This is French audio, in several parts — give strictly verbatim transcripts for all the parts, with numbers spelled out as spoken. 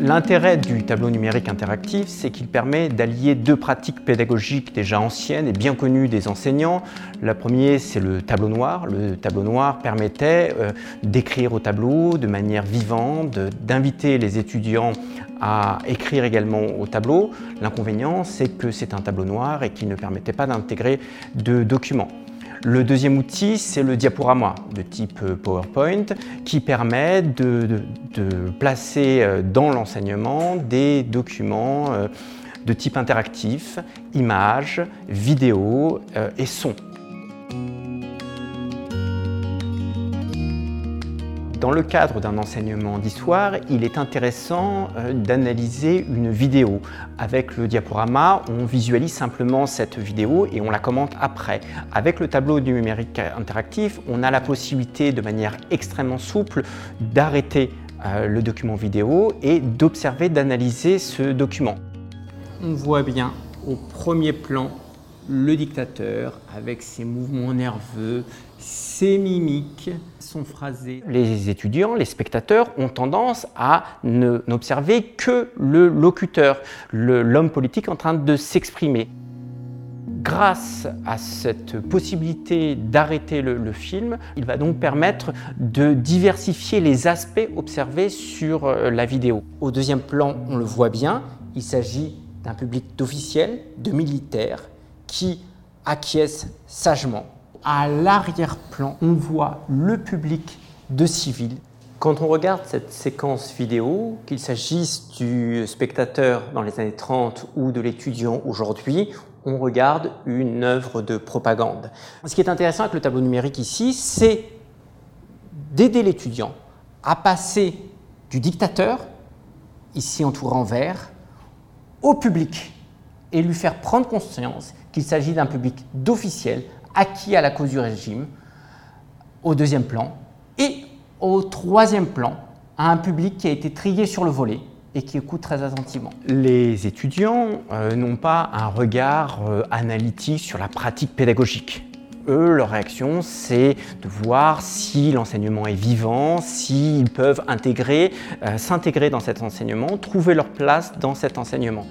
L'intérêt du tableau numérique interactif, c'est qu'il permet d'allier deux pratiques pédagogiques déjà anciennes et bien connues des enseignants. La première, c'est le tableau noir. Le tableau noir permettait euh, d'écrire au tableau de manière vivante, d'inviter les étudiants à écrire également au tableau. L'inconvénient, c'est que c'est un tableau noir et qu'il ne permettait pas d'intégrer de documents. Le deuxième outil, c'est le diaporama de type PowerPoint qui permet de, de, de placer dans l'enseignement des documents de type interactif, images, vidéos et sons. Dans le cadre d'un enseignement d'histoire, il est intéressant d'analyser une vidéo. Avec le diaporama, on visualise simplement cette vidéo et on la commente après. Avec le tableau numérique interactif, on a la possibilité de manière extrêmement souple d'arrêter le document vidéo et d'observer, d'analyser ce document. On voit bien au premier plan le dictateur avec ses mouvements nerveux, ses mimiques, son phrasé. Les étudiants, les spectateurs ont tendance à n'observer que le locuteur, l'homme politique en train de s'exprimer. Grâce à cette possibilité d'arrêter le, le film, il va donc permettre de diversifier les aspects observés sur la vidéo. Au deuxième plan, on le voit bien, il s'agit d'un public d'officiels, de militaires, qui acquiescent sagement. À l'arrière-plan, on voit le public de civils. Quand on regarde cette séquence vidéo, qu'il s'agisse du spectateur dans les années trente ou de l'étudiant aujourd'hui, on regarde une œuvre de propagande. Ce qui est intéressant avec le tableau numérique ici, c'est d'aider l'étudiant à passer du dictateur, ici entouré en vert, au public et lui faire prendre conscience qu'il s'agit d'un public d'officiels acquis à la cause du régime, au deuxième plan, et au troisième plan, à un public qui a été trié sur le volet et qui écoute très attentivement. Les étudiants euh, n'ont pas un regard euh, analytique sur la pratique pédagogique. Eux, leur réaction, c'est de voir si l'enseignement est vivant, s'ils peuvent intégrer, euh, s'intégrer dans cet enseignement, trouver leur place dans cet enseignement.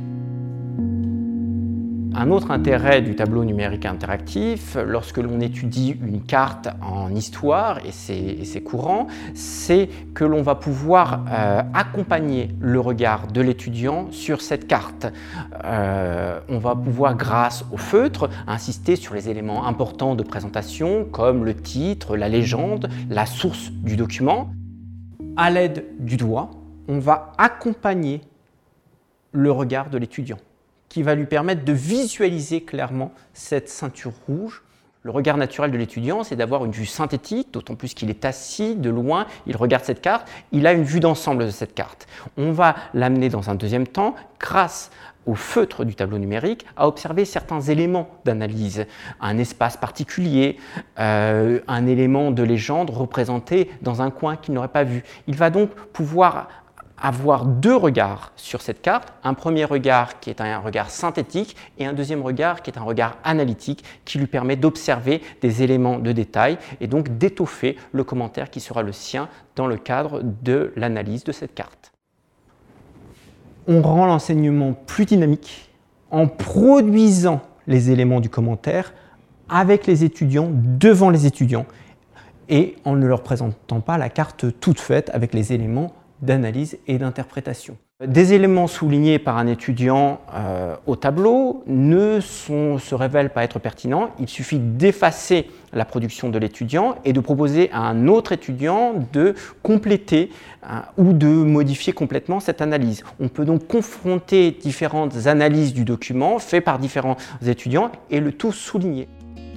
Un autre intérêt du tableau numérique interactif, lorsque l'on étudie une carte en histoire, et c'est courant, c'est que l'on va pouvoir euh, accompagner le regard de l'étudiant sur cette carte. Euh, on va pouvoir, grâce au feutre, insister sur les éléments importants de présentation, comme le titre, la légende, la source du document. À l'aide du doigt, on va accompagner le regard de l'étudiant, qui va lui permettre de visualiser clairement cette ceinture rouge. Le regard naturel de l'étudiant, c'est d'avoir une vue synthétique, d'autant plus qu'il est assis de loin, il regarde cette carte, il a une vue d'ensemble de cette carte. On va l'amener dans un deuxième temps, grâce au feutre du tableau numérique, à observer certains éléments d'analyse, un espace particulier, euh, un élément de légende représenté dans un coin qu'il n'aurait pas vu. Il va donc pouvoir avoir deux regards sur cette carte, un premier regard qui est un regard synthétique et un deuxième regard qui est un regard analytique qui lui permet d'observer des éléments de détail et donc d'étoffer le commentaire qui sera le sien dans le cadre de l'analyse de cette carte. On rend l'enseignement plus dynamique en produisant les éléments du commentaire avec les étudiants, devant les étudiants, et en ne leur présentant pas la carte toute faite avec les éléments d'analyse et d'interprétation. Des éléments soulignés par un étudiant euh, au tableau ne sont, se révèlent pas être pertinents. Il suffit d'effacer la production de l'étudiant et de proposer à un autre étudiant de compléter euh, ou de modifier complètement cette analyse. On peut donc confronter différentes analyses du document faites par différents étudiants et le tout souligner.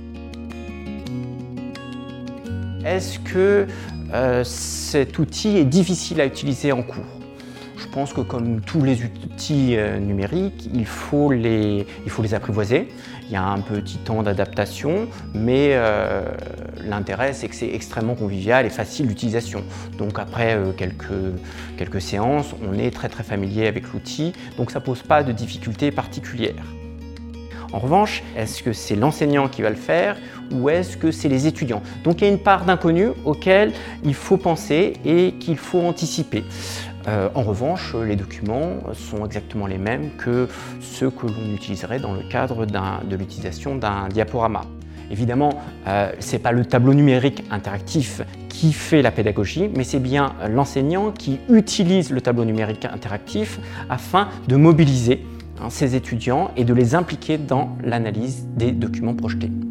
Est-ce que euh, cet outil est difficile à utiliser en cours? Je pense que comme tous les outils euh, numériques, il faut, les, il faut les apprivoiser. Il y a un petit temps d'adaptation, mais euh, l'intérêt c'est que c'est extrêmement convivial et facile d'utilisation. Donc après euh, quelques, quelques séances, on est très très familier avec l'outil, donc ça ne pose pas de difficultés particulières. En revanche, est-ce que c'est l'enseignant qui va le faire ou est-ce que c'est les étudiants? Donc il y a une part d'inconnu auquel il faut penser et qu'il faut anticiper. Euh, en revanche, les documents sont exactement les mêmes que ceux que l'on utiliserait dans le cadre de l'utilisation d'un diaporama. Évidemment, euh, ce n'est pas le tableau numérique interactif qui fait la pédagogie, mais c'est bien l'enseignant qui utilise le tableau numérique interactif afin de mobiliser hein, ses étudiants et de les impliquer dans l'analyse des documents projetés.